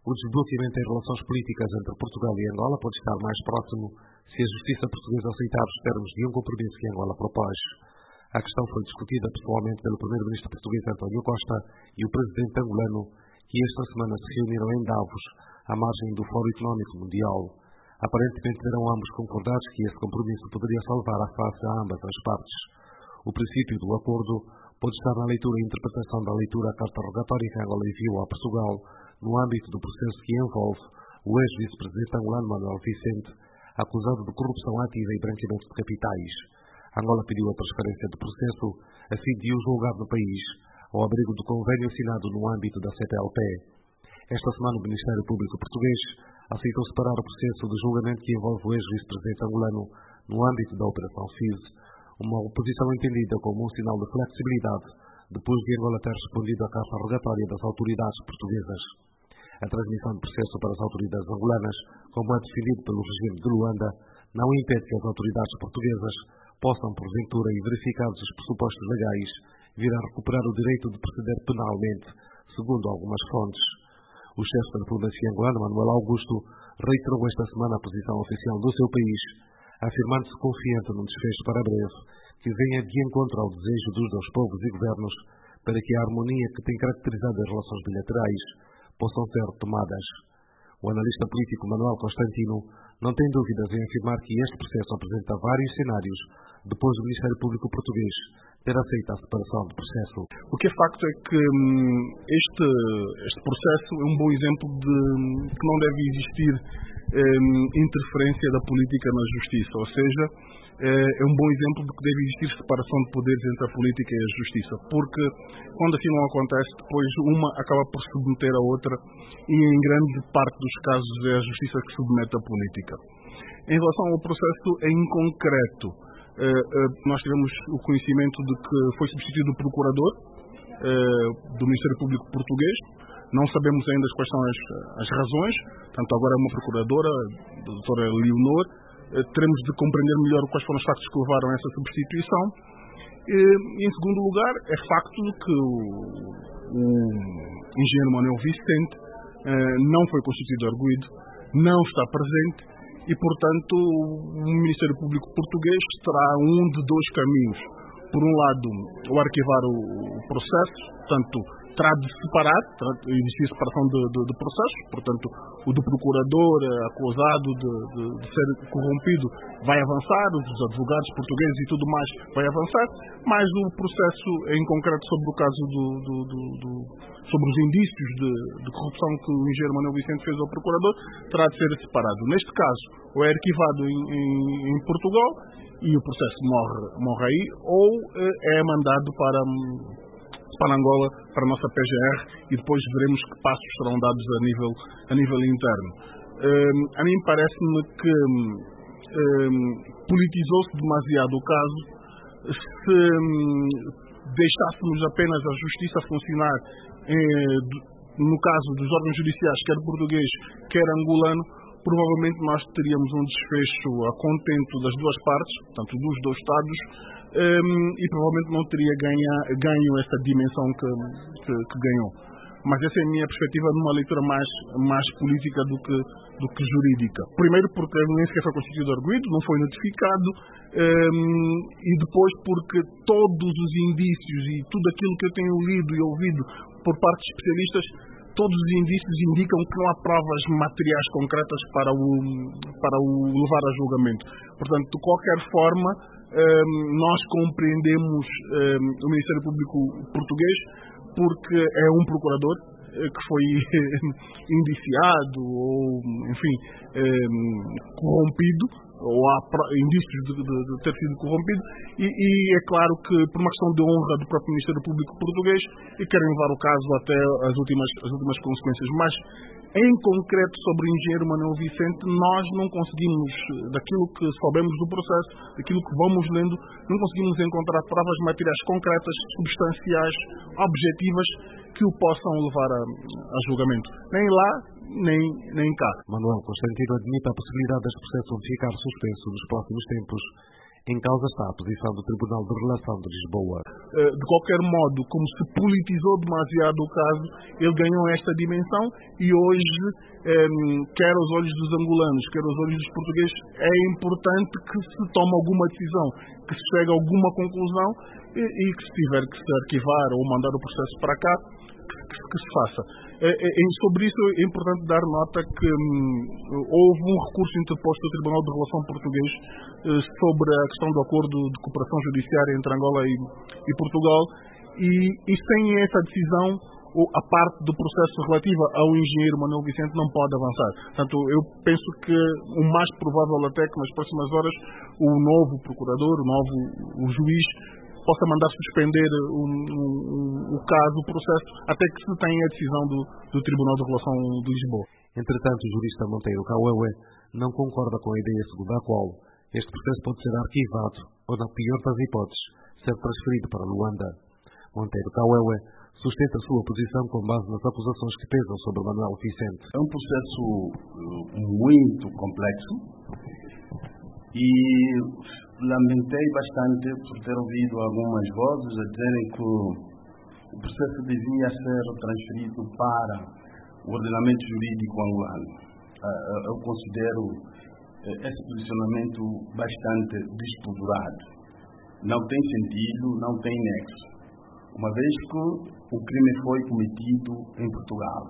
O desbloqueamento em relações políticas entre Portugal e Angola pode estar mais próximo se a justiça portuguesa aceitar os termos de um compromisso que Angola propôs. A questão foi discutida pessoalmente pelo primeiro-ministro português António Costa e o presidente angolano, que esta semana se reuniram em Davos, à margem do Fórum Económico Mundial. Aparentemente terão ambos concordado que esse compromisso poderia salvar a face a ambas as partes. O princípio do acordo pode estar na leitura e interpretação da leitura à carta rogatória que Angola enviou a Portugal no âmbito do processo que envolve o ex-vice-presidente angolano Manuel Vicente, acusado de corrupção ativa e branqueamento de capitais. Angola pediu a transferência do processo a fim de o julgar no país, ao abrigo do convênio assinado no âmbito da CPLP. Esta semana o Ministério Público Português aceitou separar o processo de julgamento que envolve o ex-vice-presidente angolano no âmbito da Operação FIS, uma oposição entendida como um sinal de flexibilidade depois de Angola ter respondido à carta rogatória das autoridades portuguesas. A transmissão do processo para as autoridades angolanas, como é definido pelo regime de Luanda, não impede que as autoridades portuguesas possam, porventura, e verificados os pressupostos legais, vir a recuperar o direito de proceder penalmente, segundo algumas fontes. O chefe da diplomacia angolana, Manuel Augusto, reiterou esta semana a posição oficial do seu país, afirmando-se confiante num desfecho para breve, que venha de encontro ao desejo dos dois povos e governos para que a harmonia que tem caracterizado as relações bilaterais possam ser retomadas. O analista político Manuel Constantino não tem dúvidas em afirmar que este processo apresenta vários cenários depois do Ministério Público Português ter aceito a separação do processo. O que é facto é que este processo é um bom exemplo de que não deve existir interferência da política na justiça, ou seja, é um bom exemplo de que deve existir separação de poderes entre a política e a justiça, porque quando assim não acontece, depois uma acaba por submeter a outra e em grande parte dos casos é a justiça que submete a política. Em relação ao processo em concreto, nós tivemos o conhecimento de que foi substituído o procurador do Ministério Público Português. Não sabemos ainda quais são as razões, portanto agora é uma procuradora, a doutora Leonor. Teremos de compreender melhor quais foram os factos que levaram a essa substituição. E, em segundo lugar, é facto que o engenheiro Manuel Vicente não foi constituído arguido, não está presente e, portanto, o Ministério Público Português terá um de dois caminhos. Por um lado, o arquivar o processo, portanto, terá de separar, existir separação de processos, portanto, o do procurador acusado de ser corrompido vai avançar, os advogados portugueses e tudo mais vai avançar, mas o processo em concreto sobre o caso sobre os indícios de corrupção que o engenheiro Manuel Vicente fez ao procurador terá de ser separado. Neste caso, ou é arquivado em Portugal e o processo morre aí, ou é mandado para Angola, para a nossa PGR, e depois veremos que passos serão dados a nível interno. A mim parece-me que politizou-se demasiado o caso. Se deixássemos apenas a justiça funcionar no caso dos órgãos judiciais, quer português, quer angolano, provavelmente nós teríamos um desfecho a contento das duas partes, portanto dos dois Estados, e provavelmente não teria ganho essa dimensão que ganhou. Mas essa é a minha perspectiva numa leitura mais política do que jurídica. Primeiro porque nem sequer foi constituído arguido, não foi notificado, e depois porque todos os indícios e tudo aquilo que eu tenho lido e ouvido por parte de especialistas, todos os indícios indicam que não há provas materiais concretas para o levar a julgamento. Portanto, de qualquer forma, nós compreendemos o Ministério Público Português porque é um procurador que foi indiciado ou, enfim, corrompido, ou há indícios de ter sido corrompido, e é claro que por uma questão de honra do próprio Ministério Público Português e querem levar o caso até as últimas consequências. Mas em concreto sobre o engenheiro Manuel Vicente, nós não conseguimos, daquilo que soubemos do processo, daquilo que vamos lendo, não conseguimos encontrar provas materiais concretas, substanciais, objetivas que o possam levar a julgamento. Nem lá, nem cá. Manuel Constantino admite a possibilidade deste processo ficar suspenso nos próximos tempos Em causa está a posição do Tribunal de Relação de Lisboa. De qualquer modo, como se politizou demasiado o caso, ele ganhou esta dimensão e hoje, quer aos olhos dos angolanos, quer aos olhos dos portugueses, é importante que se tome alguma decisão, que se chegue a alguma conclusão e que se tiver que se arquivar ou mandar o processo para cá, que se faça. Sobre isso é importante dar nota que houve um recurso interposto do Tribunal de Relação Português sobre a questão do acordo de cooperação judiciária entre Angola e Portugal e sem essa decisão a parte do processo relativa ao engenheiro Manuel Vicente não pode avançar. Portanto, eu penso que o mais provável até que nas próximas horas o novo procurador, o juiz possa mandar suspender o caso, o processo, até que se tenha a decisão do Tribunal de Relação de Lisboa. Entretanto, o jurista Monteiro Kauewe não concorda com a ideia segundo a qual este processo pode ser arquivado ou, na pior das hipóteses, ser transferido para Luanda. Monteiro Kauewe sustenta a sua posição com base nas acusações que pesam sobre Manuel Vicente. É um processo muito complexo e lamentei bastante por ter ouvido algumas vozes a dizerem que o processo devia ser transferido para o ordenamento jurídico angolano. Eu considero esse posicionamento bastante despodurado. Não tem sentido, não tem nexo. Uma vez que o crime foi cometido em Portugal.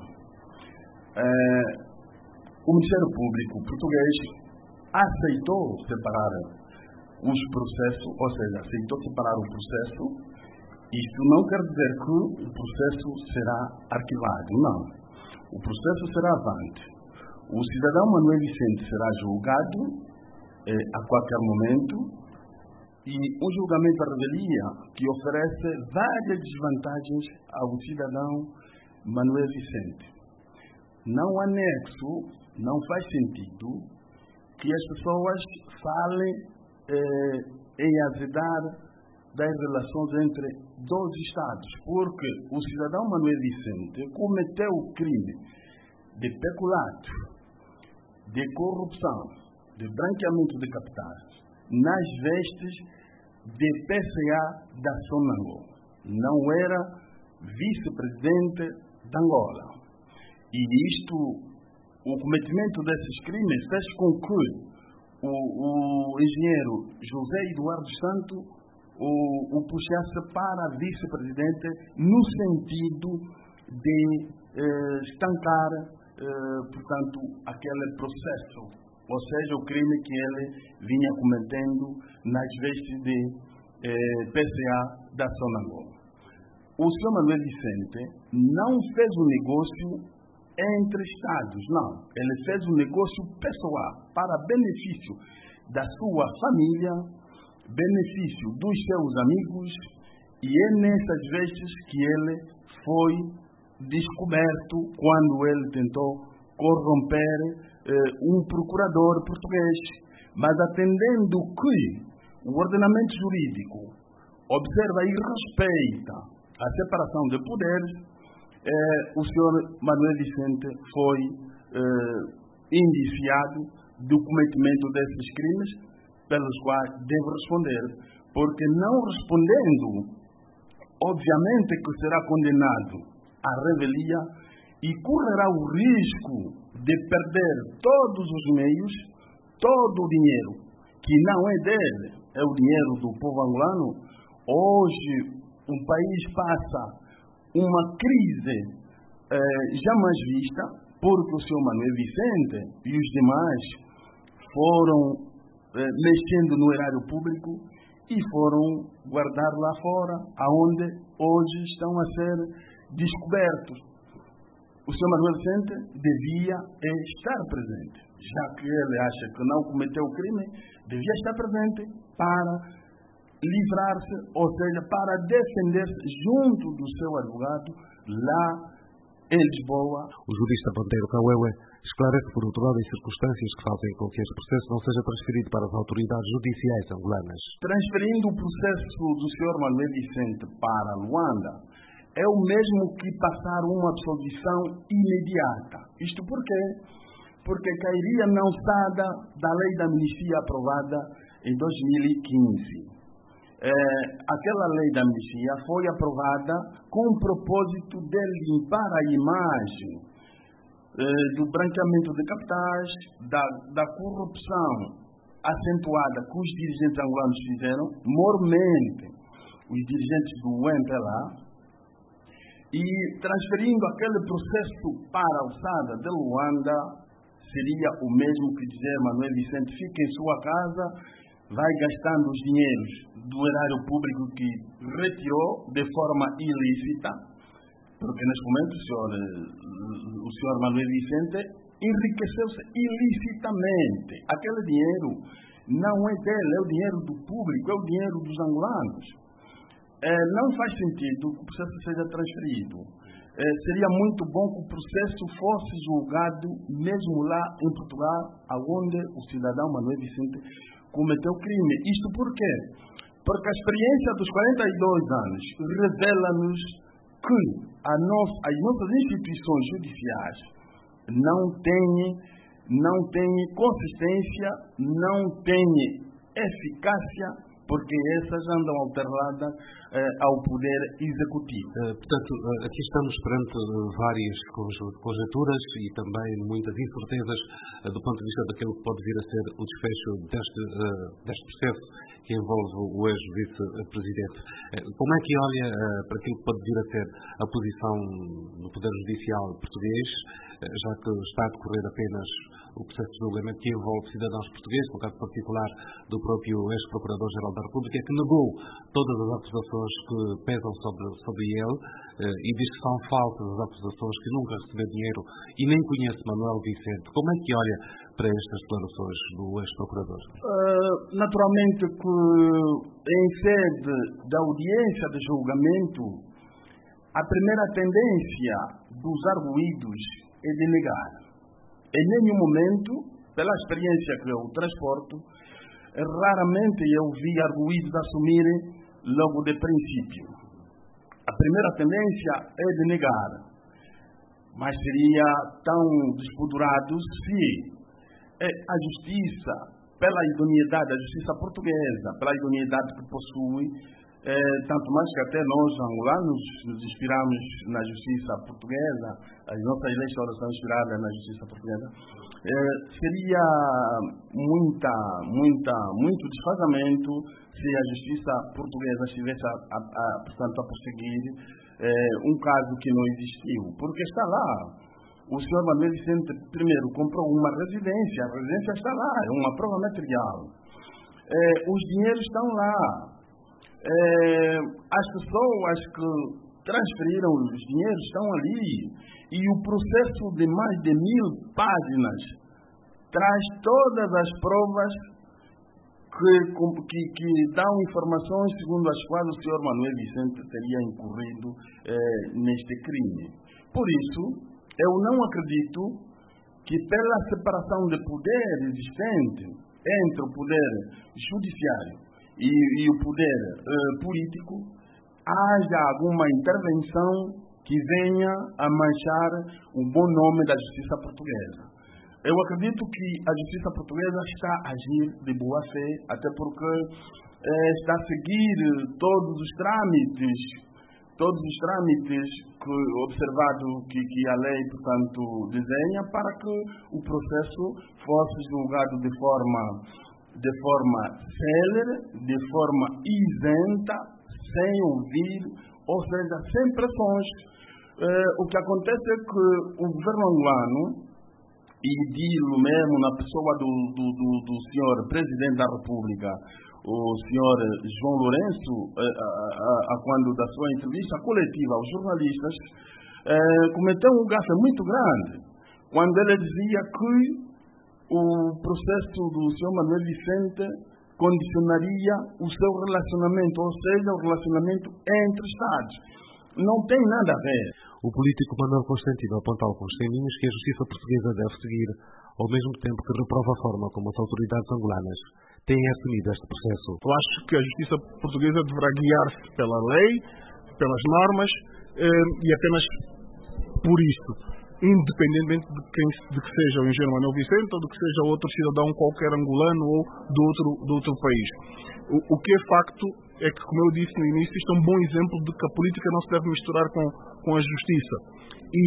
O Ministério Público português aceitou separar os processos, ou seja, aceitou separar o processo. Isto não quer dizer que o processo será arquivado, não. O processo será avante. O cidadão Manuel Vicente será julgado a qualquer momento e um julgamento à revelia que oferece várias desvantagens ao cidadão Manuel Vicente. Não há nexo, não faz sentido que as pessoas falem em azedar das relações entre dois Estados, porque o cidadão Manuel Vicente cometeu o crime de peculato, de corrupção, de branqueamento de capitais, nas vestes de PCA da Sonangol. Não era vice-presidente de Angola. E isto, o cometimento desses crimes fez com que o engenheiro José Eduardo Santos o puxasse para vice-presidente no sentido de estancar, portanto, aquele processo, ou seja, o crime que ele vinha cometendo nas vestes de PCA da Sonangol. O senhor Manuel Vicente não fez um negócio entre Estados, não. Ele fez um negócio pessoal para benefício da sua família, benefício dos seus amigos, e é nessas vestes que ele foi descoberto quando ele tentou corromper um procurador português. Mas atendendo que o ordenamento jurídico observa e respeita a separação de poderes, o senhor Manuel Vicente foi indiciado do cometimento desses crimes, pelos quais deve responder, porque não respondendo, obviamente que será condenado à revelia e correrá o risco de perder todos os meios, todo o dinheiro, que não é dele, é o dinheiro do povo angolano. Hoje o país passa uma crise jamais vista, porque o senhor Manuel Vicente e os demais foram mexendo no erário público e foram guardar lá fora, aonde hoje estão a ser descobertos. O senhor Manuel Vicente devia estar presente, já que ele acha que não cometeu o crime, devia estar presente para livrar-se, ou seja, para defender-se junto do seu advogado lá em Lisboa. O jurista Monteiro Kauewe esclarece, por outro lado, as circunstâncias que fazem com que este processo não seja transferido para as autoridades judiciais angolanas. Transferindo o processo do senhor Manuel Vicente para Luanda é o mesmo que passar uma absolvição imediata. Isto por quê? Porque cairia na alçada da lei da amnistia aprovada em 2015. Aquela lei da amnistia foi aprovada com o propósito de limpar a imagem do branqueamento de capitais, da corrupção acentuada que os dirigentes angolanos fizeram, mormente os dirigentes do MPLA, e transferindo aquele processo para a alçada de Luanda, seria o mesmo que dizer: Manuel Vicente, fique em sua casa, vai gastando os dinheiros do erário público que retirou de forma ilícita, porque neste momento o senhor Manuel Vicente enriqueceu-se ilicitamente. Aquele dinheiro não é dele, é o dinheiro do público, é o dinheiro dos angolanos. Não faz sentido que o processo seja transferido. Seria muito bom que o processo fosse julgado mesmo lá em Portugal, onde o cidadão Manuel Vicente cometeu crime. Isto por quê? Porque a experiência dos 42 anos revela-nos que as nossas instituições judiciais não têm consistência, não têm eficácia, porque essas andam alteradas ao poder executivo. Portanto, aqui estamos perante várias conjecturas e também muitas incertezas do ponto de vista daquilo que pode vir a ser o desfecho deste processo que envolve o ex-vice-presidente. Como é que olha para aquilo que pode vir a ser a posição do Poder Judicial português, já que está a decorrer apenas o processo de julgamento que envolve cidadãos portugueses, no caso particular do próprio ex-procurador-geral da República, que negou todas as acusações que pesam sobre ele e diz que são falsas as acusações, que nunca recebeu dinheiro e nem conhece Manuel Vicente. Como é que olha para estas declarações do ex-procurador? Naturalmente que em sede da audiência de julgamento, a primeira tendência dos arguidos é de negar. Em nenhum momento, pela experiência que eu transporto, raramente eu vi arguidos assumirem logo de princípio. A primeira tendência é de negar, mas seria tão despudorado se a justiça, pela idoneidade da justiça portuguesa, pela idoneidade que possui, tanto mais que até nós, angolanos, nos inspiramos na justiça portuguesa, as nossas leis todas são inspiradas na justiça portuguesa, seria muito desfazamento se a justiça portuguesa estivesse portanto, a prosseguir um caso que não existiu, porque está lá. O senhor Manuel Vicente, primeiro, comprou uma residência, a residência está lá, é uma prova material. Os dinheiros estão lá. As pessoas que transferiram os dinheiros estão ali, e o processo de mais de 1000 páginas traz todas as provas que dão informações segundo as quais o senhor Manuel Vicente teria incorrido neste crime. Por isso, eu não acredito que pela separação de poder existente entre o poder judiciário e o poder político, haja alguma intervenção que venha a manchar o bom nome da justiça portuguesa. Eu acredito que a justiça portuguesa está a agir de boa fé, até porque está a seguir todos os trâmites observado que a lei, portanto, desenha, para que o processo fosse julgado de forma célere, de forma isenta, sem ouvir, ou seja, sem pressões. O que acontece é que o governo angolano, e digo mesmo na pessoa do senhor Presidente da República, o senhor João Lourenço, quando da sua entrevista coletiva aos jornalistas, cometeu um gafe muito grande, quando ele dizia que o processo do senhor Manuel Vicente condicionaria o seu relacionamento, ou seja, o relacionamento entre Estados. Não tem nada a ver. O político Manuel Constantino aponta alguns caminhos que a justiça portuguesa deve seguir, ao mesmo tempo que reprova a forma como as autoridades angolanas têm assumido este processo. Eu acho que a justiça portuguesa deverá guiar-se pela lei, pelas normas, e apenas por isso. independentemente de que seja o engenheiro Manuel Vicente ou de que seja outro cidadão qualquer angolano ou de outro país. O que é facto é que, como eu disse no início, isto é um bom exemplo de que a política não se deve misturar com a justiça. E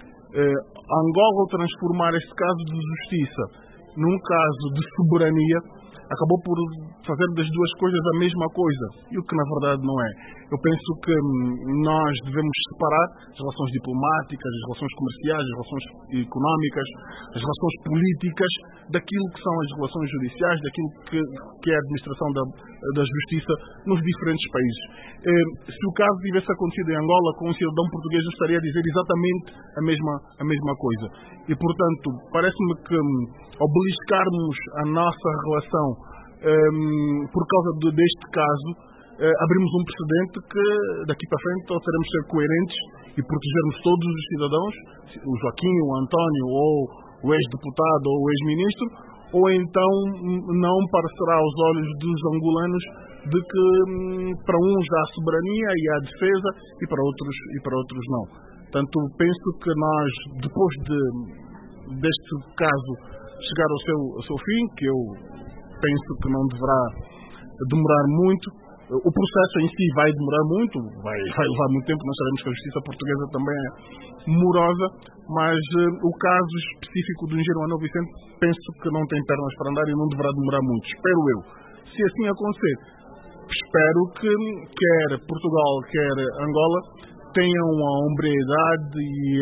Angola, ao transformar este caso de justiça num caso de soberania, acabou por fazer das duas coisas a mesma coisa, e o que na verdade não é. Eu penso que nós devemos separar as relações diplomáticas, as relações comerciais, as relações económicas, as relações políticas, daquilo que são as relações judiciais, daquilo que é a administração da justiça nos diferentes países. Se o caso tivesse acontecido em Angola com um cidadão português, eu estaria a dizer exatamente a mesma coisa. E, portanto, parece-me que ao beliscarmos a nossa relação por causa deste caso, abrimos um precedente que daqui para frente ou teremos de ser coerentes e protegermos todos os cidadãos, o Joaquim, o António, ou o ex-deputado ou o ex-ministro, ou então não parecerá aos olhos dos angolanos de que para uns há soberania e há defesa e para outros não. Portanto, penso que nós, depois deste caso chegar ao seu fim, que eu penso que não deverá demorar muito, o processo em si vai demorar muito, vai levar muito tempo, nós sabemos que a justiça portuguesa também é morosa, mas o caso específico do engenheiro Manuel Vicente penso que não tem pernas para andar e não deverá demorar muito, espero eu. Se assim acontecer, espero que quer Portugal, quer Angola tenham a hombridade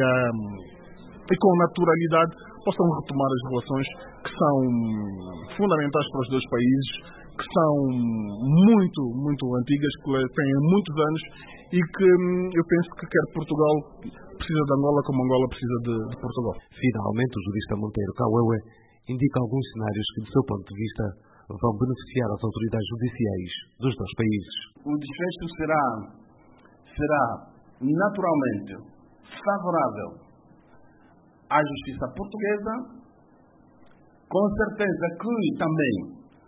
e com naturalidade possam retomar as relações que são fundamentais para os dois países, que são muito, muito antigas, que têm muitos anos e que eu penso que quer Portugal precisa de Angola como Angola precisa de Portugal. Finalmente, o jurista Monteiro Kauewe indica alguns cenários que, do seu ponto de vista, vão beneficiar as autoridades judiciais dos dois países. O desfecho será naturalmente favorável à justiça portuguesa, com certeza que também,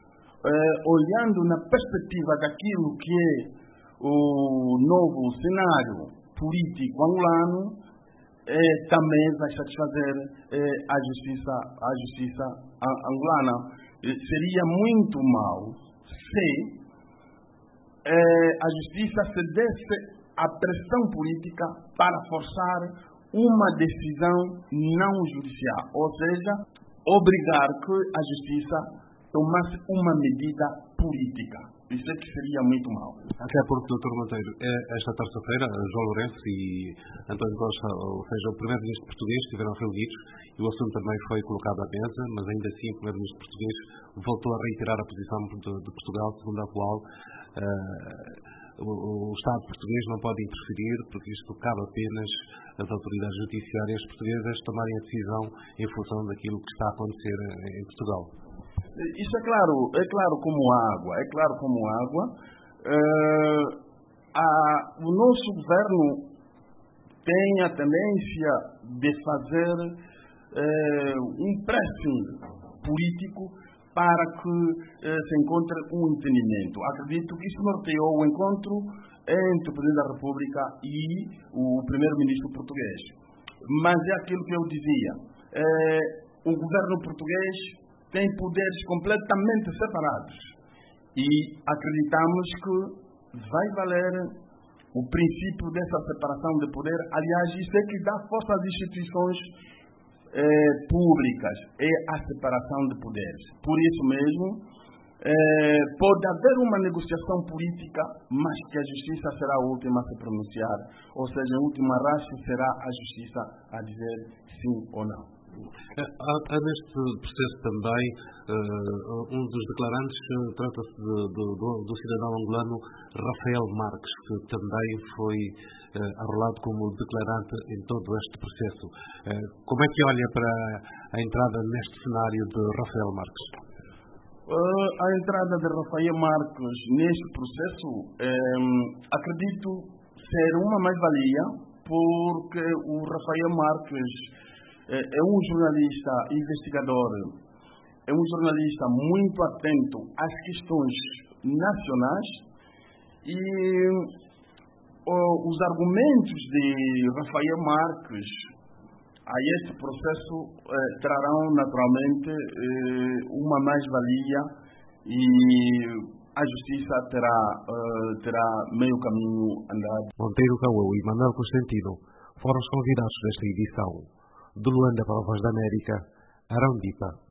olhando na perspectiva daquilo que é o novo cenário político angolano, também vai satisfazer a justiça angolana. Seria muito mal se a justiça cedesse à pressão política para forçar uma decisão não judicial, ou seja, obrigar que a justiça tomasse uma medida política. Isso é que seria muito mal. Até porque, Dr. Monteiro, esta terça-feira, João Lourenço e António Costa, ou seja, o primeiro-ministro português, estiveram reunidos e o assunto também foi colocado à mesa, mas ainda assim o primeiro-ministro português voltou a reiterar a posição de Portugal, segundo a qual o Estado português não pode interferir, porque isto cabe apenas às autoridades judiciárias portuguesas tomarem a decisão em função daquilo que está a acontecer em Portugal. Isso é claro como água. O nosso governo tem a tendência de fazer um pressing político para que se encontre um entendimento. Acredito que isso norteou o encontro entre o Presidente da República e o Primeiro-Ministro português. Mas é aquilo que eu dizia. O governo português tem poderes completamente separados e acreditamos que vai valer o princípio dessa separação de poder. Aliás, isso é que dá força às instituições públicas, é a separação de poderes. Por isso mesmo, pode haver uma negociação política, mas que a justiça será a última a se pronunciar, ou seja, a última racha será a justiça a dizer sim ou não. Há neste processo também um dos declarantes, trata-se do cidadão angolano Rafael Marques, que também foi arrolado como declarante em todo este processo. Como é que olha para a entrada neste cenário de Rafael Marques? A entrada de Rafael Marques neste processo acredito ser uma mais-valia, porque o Rafael Marques é um jornalista investigador, é um jornalista muito atento às questões nacionais e os argumentos de Rafael Marques a este processo trarão naturalmente uma mais-valia e a justiça terá meio caminho andado. Monteiro Cauã e Manuel Constantino foram os convidados desta edição. De Luanda para a Voz da América, Arão Dipa.